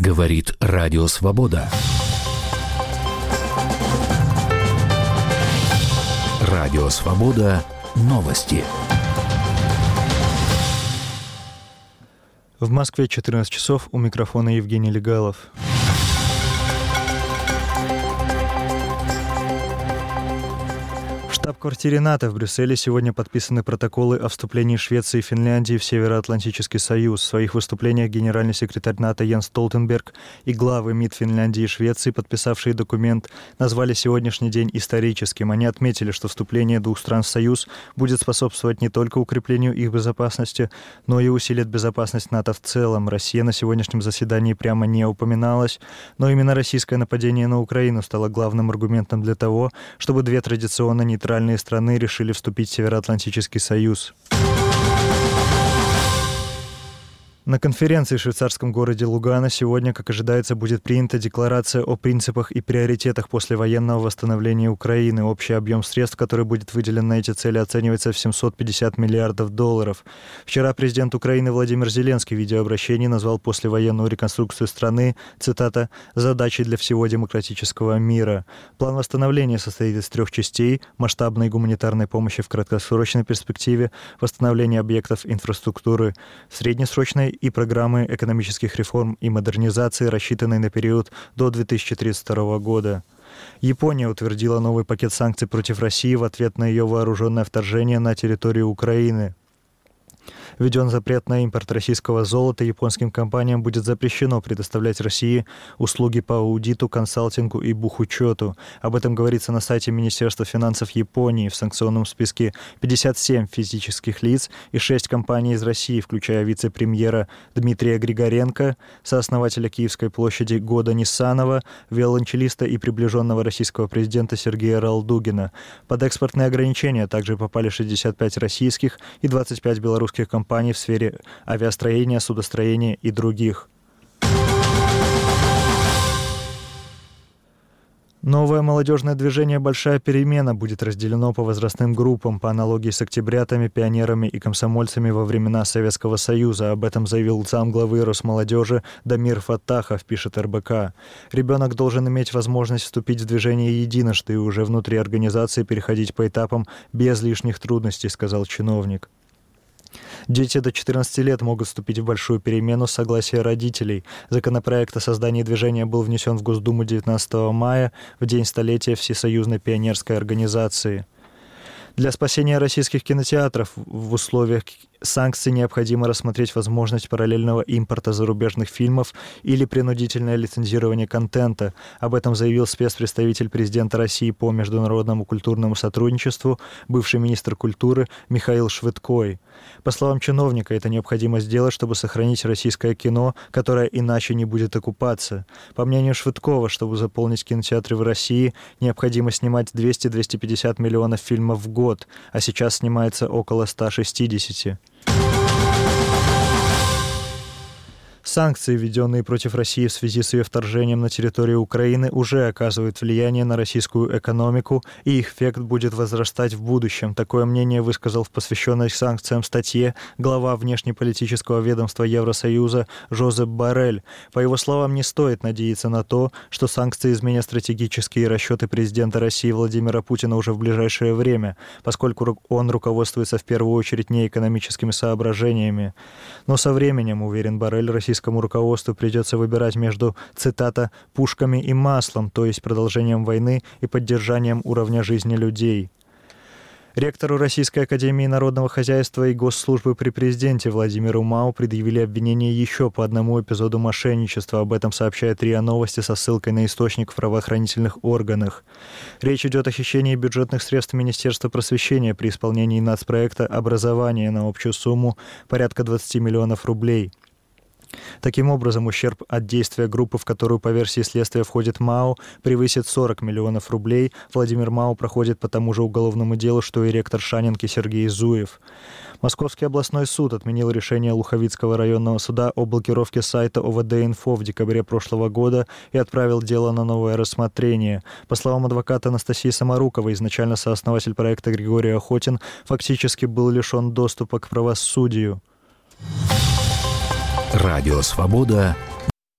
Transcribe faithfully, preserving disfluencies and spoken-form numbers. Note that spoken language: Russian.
Говорит Радио Свобода. Радио Свобода. Новости. В Москве четырнадцать часов, у микрофона Евгений Легалов. В штаб-квартире НАТО в Брюсселе сегодня подписаны протоколы о вступлении Швеции и Финляндии в Североатлантический союз. В своих выступлениях генеральный секретарь НАТО Йенс Столтенберг и главы МИД Финляндии и Швеции, подписавшие документ, назвали сегодняшний день историческим. Они отметили, что вступление двух стран в союз будет способствовать не только укреплению их безопасности, но и усилит безопасность НАТО в целом. Россия на сегодняшнем заседании прямо не упоминалась, но именно российское нападение на Украину стало главным аргументом для того, чтобы две традиционно нейтральные страны решили вступить в Североатлантический союз. На конференции в швейцарском городе Лугано сегодня, как ожидается, будет принята декларация о принципах и приоритетах послевоенного восстановления Украины. Общий объем средств, который будет выделен на эти цели, оценивается в семьсот пятьдесят миллиардов долларов. Вчера президент Украины Владимир Зеленский в видеообращении назвал послевоенную реконструкцию страны, цитата, «задачей для всего демократического мира». План восстановления состоит из трех частей: масштабной гуманитарной помощи в краткосрочной перспективе, восстановления объектов инфраструктуры в среднесрочной и программы экономических реформ и модернизации, рассчитанной на период до две тысячи тридцать второго года. Япония утвердила новый пакет санкций против России в ответ на ее вооруженное вторжение на территорию Украины. Введен запрет на импорт российского золота. Японским компаниям будет запрещено предоставлять России услуги по аудиту, консалтингу и бухучету. Об этом говорится на сайте Министерства финансов Японии. В санкционном списке пятьдесят семь физических лиц и шесть компаний из России, включая вице-премьера Дмитрия Григоренко, сооснователя Киевской площади Года Ниссанова, виолончелиста и приближенного российского президента Сергея Ралдугина. Под экспортные ограничения также попали шестьдесят пять российских и двадцать пять белорусских компаний компаний в сфере авиастроения, судостроения и других. Новое молодежное движение «Большая перемена» будет разделено по возрастным группам по аналогии с октябрятами, пионерами и комсомольцами во времена Советского Союза. Об этом заявил замглавы Росмолодежи Дамир Фаттахов, пишет эр бэ ка. Ребенок должен иметь возможность вступить в движение единожды и уже внутри организации переходить по этапам без лишних трудностей, сказал чиновник. Дети до четырнадцати лет могут вступить в большую перемену с согласия родителей. Законопроект о создании движения был внесен в Госдуму девятнадцатого мая, в день столетия Всесоюзной пионерской организации. Для спасения российских кинотеатров в условиях санкций необходимо рассмотреть возможность параллельного импорта зарубежных фильмов или принудительное лицензирование контента. Об этом заявил спецпредставитель президента России по международному культурному сотрудничеству, бывший министр культуры Михаил Швыдкой. По словам чиновника, это необходимо сделать, чтобы сохранить российское кино, которое иначе не будет окупаться. По мнению Швыдкова, чтобы заполнить кинотеатры в России, необходимо снимать двести - двести пятьдесят миллионов фильмов в год, а сейчас снимается около ста шестидесяти. Санкции, введенные против России в связи с ее вторжением на территорию Украины, уже оказывают влияние на российскую экономику, и их эффект будет возрастать в будущем. Такое мнение высказал в посвященной санкциям статье глава внешнеполитического ведомства Евросоюза Жозеп Боррель. По его словам, не стоит надеяться на то, что санкции изменят стратегические расчеты президента России Владимира Путина уже в ближайшее время, поскольку он руководствуется в первую очередь не экономическими соображениями. Но со временем, уверен Боррель, российская Российскому руководству придется выбирать между, цитата, «пушками и маслом», то есть продолжением войны и поддержанием уровня жизни людей. Ректору Российской академии народного хозяйства и госслужбы при президенте Владимиру Мау предъявили обвинение еще по одному эпизоду мошенничества. Об этом сообщает РИА Новости со ссылкой на источник в правоохранительных органах. Речь идет о хищении бюджетных средств Министерства просвещения при исполнении нацпроекта «Образование» на общую сумму порядка двадцати миллионов рублей. Таким образом, ущерб от действия группы, в которую по версии следствия входит МАУ, превысит сорок миллионов рублей. Владимир Мау проходит по тому же уголовному делу, что и ректор Шанинки Сергей Зуев. Московский областной суд отменил решение Луховицкого районного суда о блокировке сайта о вэ дэ-инфо в декабре прошлого года и отправил дело на новое рассмотрение. По словам адвоката Анастасии Самаруковой, изначально сооснователь проекта Григорий Охотин фактически был лишен доступа к правосудию. Радио Свобода.